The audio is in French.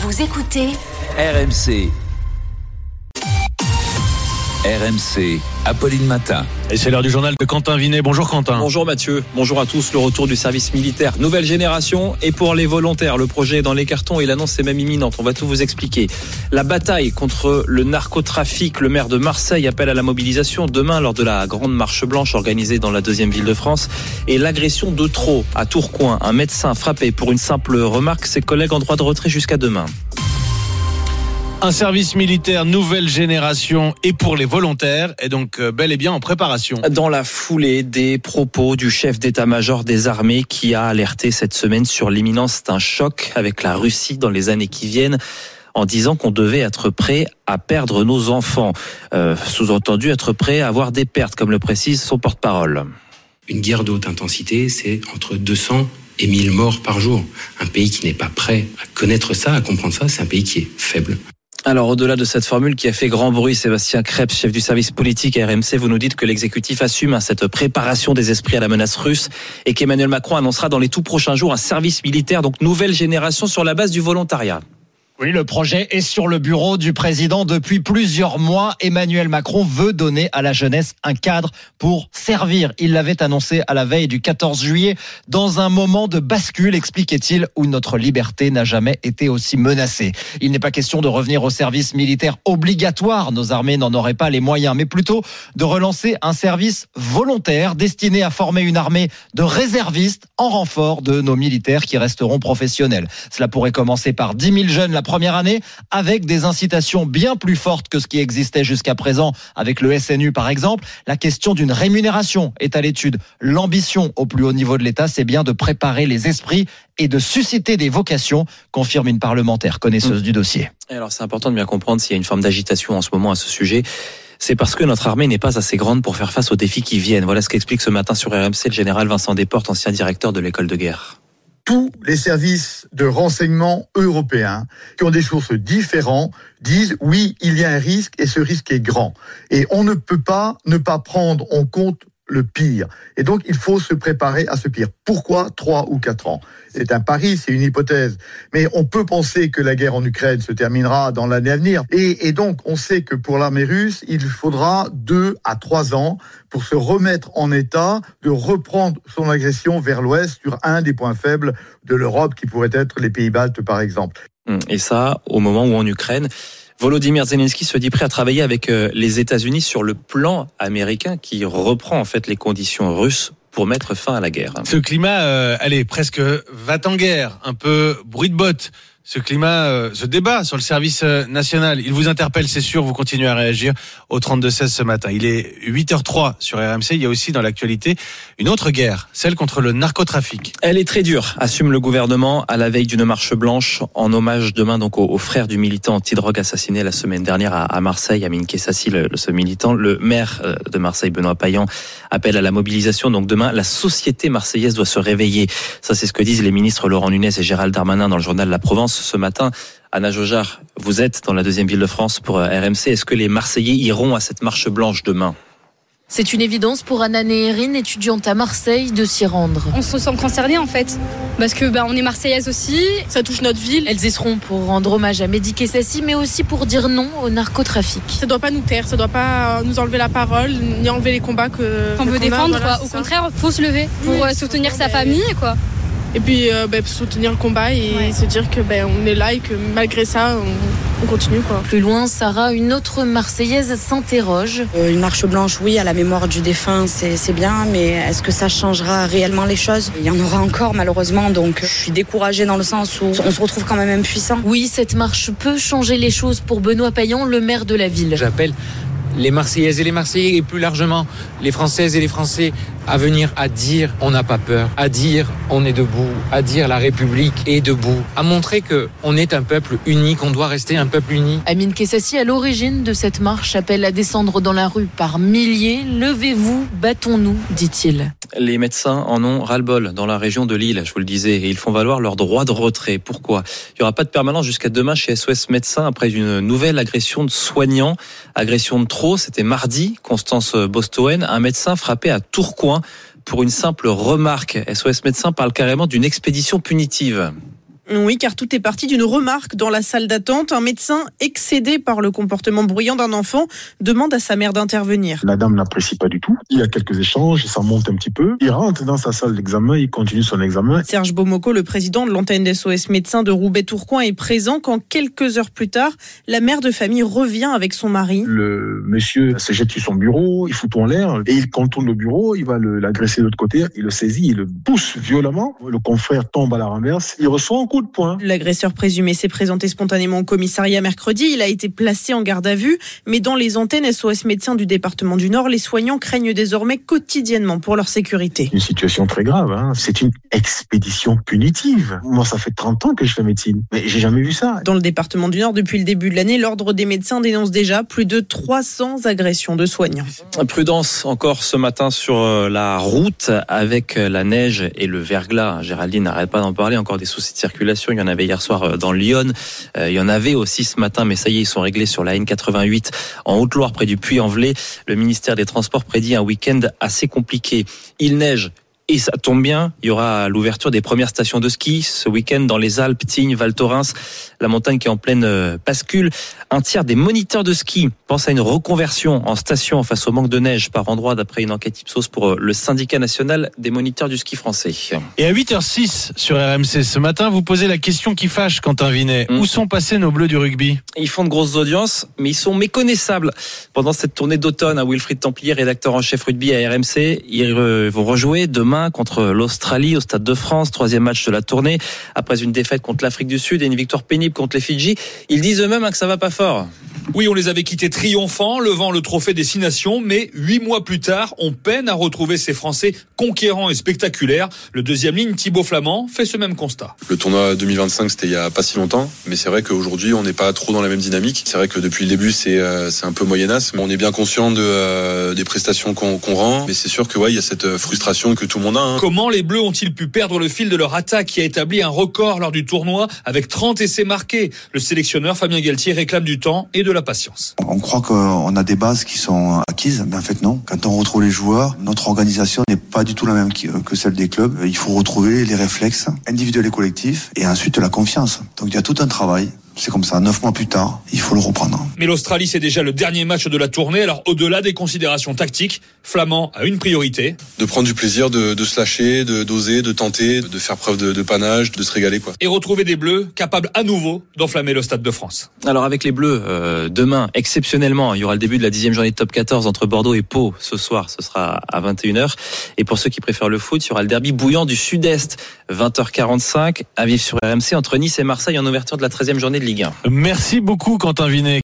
Vous écoutez RMC. RMC, Apolline Matin. Et c'est l'heure du journal de Quentin Vinet. Bonjour Quentin. Bonjour Mathieu, bonjour à tous. Le retour du service militaire, nouvelle génération. Et pour les volontaires, le projet est dans les cartons et l'annonce est même imminente. On va tout vous expliquer. La bataille contre le narcotrafic. Le maire de Marseille appelle à la mobilisation demain lors de la grande marche blanche organisée dans la deuxième ville de France. Et l'agression de trop à Tourcoing. Un médecin frappé pour une simple remarque. Ses collègues en droit de retrait jusqu'à demain. Un service militaire nouvelle génération et pour les volontaires est donc bel et bien en préparation. Dans la foulée des propos du chef d'état-major des armées qui a alerté cette semaine sur l'imminence d'un choc avec la Russie dans les années qui viennent, en disant qu'on devait être prêt à perdre nos enfants. Sous-entendu, être prêt à avoir des pertes, comme le précise son porte-parole. Une guerre de haute intensité, c'est entre 200 et 1000 morts par jour. Un pays qui n'est pas prêt à connaître ça, à comprendre ça, c'est un pays qui est faible. Alors, au-delà de cette formule qui a fait grand bruit, Sébastien Krebs, chef du service politique à RMC, vous nous dites que l'exécutif assume cette préparation des esprits à la menace russe et qu'Emmanuel Macron annoncera dans les tout prochains jours un service militaire, donc nouvelle génération sur la base du volontariat. Oui, le projet est sur le bureau du président depuis plusieurs mois. Emmanuel Macron veut donner à la jeunesse un cadre pour servir. Il l'avait annoncé à la veille du 14 juillet, dans un moment de bascule, expliquait-il, où notre liberté n'a jamais été aussi menacée. Il n'est pas question de revenir au service militaire obligatoire, nos armées n'en auraient pas les moyens, mais plutôt de relancer un service volontaire destiné à former une armée de réservistes en renfort de nos militaires qui resteront professionnels. Cela pourrait commencer par 10 000 jeunes la première année, avec des incitations bien plus fortes que ce qui existait jusqu'à présent avec le SNU par exemple. La question d'une rémunération est à l'étude. L'ambition au plus haut niveau de l'État, c'est bien de préparer les esprits et de susciter des vocations, confirme une parlementaire connaisseuse du dossier. Et alors c'est important de bien comprendre s'il y a une forme d'agitation en ce moment à ce sujet. C'est parce que notre armée n'est pas assez grande pour faire face aux défis qui viennent. Voilà ce qu'explique ce matin sur RMC le général Vincent Desportes, ancien directeur de l'école de guerre. Tous les services de renseignement européens qui ont des sources différentes disent oui, il y a un risque et ce risque est grand. Et on ne peut pas ne pas prendre en compte le pire. Et donc, il faut se préparer à ce pire. Pourquoi 3 ou 4 ans ? C'est un pari, c'est une hypothèse. Mais on peut penser que la guerre en Ukraine se terminera dans l'année à venir. Et donc, on sait que pour l'armée russe, il faudra 2 à 3 ans pour se remettre en état de reprendre son agression vers l'ouest sur un des points faibles de l'Europe, qui pourrait être les pays baltes, par exemple. Et ça, au moment où en Ukraine, Volodymyr Zelensky se dit prêt à travailler avec les États-Unis sur le plan américain qui reprend en fait les conditions russes pour mettre fin à la guerre. Ce climat, allez, presque va-t-en guerre, un peu bruit de botte. Ce climat, ce débat sur le service national, il vous interpelle, c'est sûr, vous continuez à réagir au 32-16 ce matin. Il est 8h03 sur RMC, il y a aussi dans l'actualité une autre guerre, celle contre le narcotrafic. Elle est très dure, assume le gouvernement à la veille d'une marche blanche en hommage demain donc aux frères du militant anti-drogue assassiné la semaine dernière à Marseille, Amine Kessassi, ce militant. Le maire de Marseille, Benoît Payan, appelle à la mobilisation. Donc demain, la société marseillaise doit se réveiller. Ça, c'est ce que disent les ministres Laurent Nunez et Gérald Darmanin dans le journal La Provence ce matin. Anna Jaugeard, vous êtes dans la deuxième ville de France pour RMC. Est-ce que les Marseillais iront à cette marche blanche demain ? C'est une évidence pour Anna Néhérine, étudiante à Marseille, de s'y rendre. On se sent concernés en fait, parce que on est marseillaise aussi, ça touche notre ville. Elles y seront pour rendre hommage à Mehdi Kessassi, mais aussi pour dire non au narcotrafic. Ça doit pas nous taire, ça doit pas nous enlever la parole, ni enlever les combats qu'on veut défendre. Voilà, au contraire, faut se lever pour soutenir sa famille, quoi. Et puis soutenir le combat et se dire que on est là et que malgré ça on continue quoi. Plus loin, Sarah, une autre Marseillaise, s'interroge. Une marche blanche, oui, à la mémoire du défunt, c'est bien, mais est-ce que ça changera réellement les choses ? Il y en aura encore malheureusement, donc je suis découragée dans le sens où on se retrouve quand même impuissant. Oui, cette marche peut changer les choses pour Benoît Payan, le maire de la ville. J'appelle les Marseillaises et les Marseillais et plus largement les Françaises et les Français à venir à dire on n'a pas peur, à dire on est debout, à dire la République est debout, à montrer qu'on est un peuple uni, qu'on doit rester un peuple uni. Amine Kessassi, à l'origine de cette marche, appelle à descendre dans la rue par milliers. Levez-vous, battons-nous, dit-il. Les médecins en ont ras-le-bol dans la région de Lille, je vous le disais, et ils font valoir leur droit de retrait. Pourquoi ? Il n'y aura pas de permanence jusqu'à demain chez SOS Médecins après une nouvelle agression de soignants. Agression de trop, c'était mardi. Constance Bostoen, un médecin frappé à Tourcoing pour une simple remarque. SOS Médecins parle carrément d'une expédition punitive. Oui, car tout est parti d'une remarque dans la salle d'attente. Un médecin excédé par le comportement bruyant d'un enfant demande à sa mère d'intervenir. La dame n'apprécie pas du tout. Il y a quelques échanges, ça monte un petit peu. Il rentre dans sa salle d'examen, il continue son examen. Serge Bomoko, le président de l'antenne d'SOS Médecins de Roubaix-Tourcoing, est présent quand quelques heures plus tard, la mère de famille revient avec son mari. Le monsieur se jette sur son bureau, il fout tout en l'air et il contourne le bureau, il va l'agresser de l'autre côté, il le saisit, il le pousse violemment. Le confrère tombe à la renverse, il reçoit un coup de poing. L'agresseur présumé s'est présenté spontanément au commissariat mercredi. Il a été placé en garde à vue, mais dans les antennes SOS Médecins du département du Nord, les soignants craignent désormais quotidiennement pour leur sécurité. Une situation très grave, hein. C'est une expédition punitive. Moi, ça fait 30 ans que je fais médecine, mais j'ai jamais vu ça. Dans le département du Nord, depuis le début de l'année, l'Ordre des médecins dénonce déjà plus de 300 agressions de soignants. Prudence encore ce matin sur la route avec la neige et le verglas. Géraldine n'arrête pas d'en parler, encore des soucis de circulation. Il y en avait hier soir dans Lyon. Il y en avait aussi ce matin, mais ça y est, ils sont réglés sur la N88 en Haute-Loire près du Puy-en-Velay. Le ministère des Transports prédit un week-end assez compliqué. Il neige. Et ça tombe bien, il y aura l'ouverture des premières stations de ski ce week-end dans les Alpes, Tignes, Val Thorens, la montagne qui est en pleine bascule. Un tiers des moniteurs de ski pensent à une reconversion en station face au manque de neige par endroit, d'après une enquête Ipsos pour le syndicat national des moniteurs du ski français. Et à 8h06 sur RMC ce matin, vous posez la question qui fâche, Quentin Vinet. Où sont passés nos bleus du rugby ? Ils font de grosses audiences, mais ils sont méconnaissables. Pendant cette tournée d'automne à Wilfried Templier, rédacteur en chef rugby à RMC, ils vont rejouer demain contre l'Australie au Stade de France, 3e match de la tournée, après une défaite contre l'Afrique du Sud et une victoire pénible contre les Fidji. Ils disent eux-mêmes que ça va pas fort. Oui, on les avait quittés triomphants, levant le trophée des 6 nations, mais 8 mois plus tard, on peine à retrouver ces Français conquérants et spectaculaires. Le deuxième ligne, Thibaut Flamand, fait ce même constat. Le tournoi 2025, c'était il y a pas si longtemps, mais c'est vrai qu'aujourd'hui, on n'est pas trop dans la même dynamique. C'est vrai que depuis le début, c'est un peu moyenasse, mais on est bien conscient des prestations qu'on rend, mais c'est sûr que il y a cette frustration que tout le monde a. Comment les Bleus ont-ils pu perdre le fil de leur attaque qui a établi un record lors du tournoi avec 30 essais marqués ? Le sélectionneur Fabien Galtier réclame du temps et de la patience. On croit qu'on a des bases qui sont acquises, mais en fait non. Quand on retrouve les joueurs, notre organisation n'est pas du tout la même que celle des clubs. Il faut retrouver les réflexes individuels et collectifs et ensuite la confiance. Donc il y a tout un travail. C'est comme ça, 9 mois plus tard, il faut le reprendre. Mais l'Australie, c'est déjà le dernier match de la tournée. Alors au-delà des considérations tactiques, Flamand a une priorité. De prendre du plaisir, de se lâcher, d'oser, de tenter, de faire preuve de panache, de se régaler, quoi. Et retrouver des Bleus capables à nouveau d'enflammer le Stade de France. Alors avec les Bleus, demain, exceptionnellement, il y aura le début de la 10e journée de top 14 entre Bordeaux et Pau. Ce soir, ce sera à 21h. Et pour ceux qui préfèrent le foot, il y aura le derby bouillant du Sud-Est, 20h45, à vivre sur RMC entre Nice et Marseille en ouverture de la 13e journée de Ligue 1. Merci beaucoup Quentin Vinet.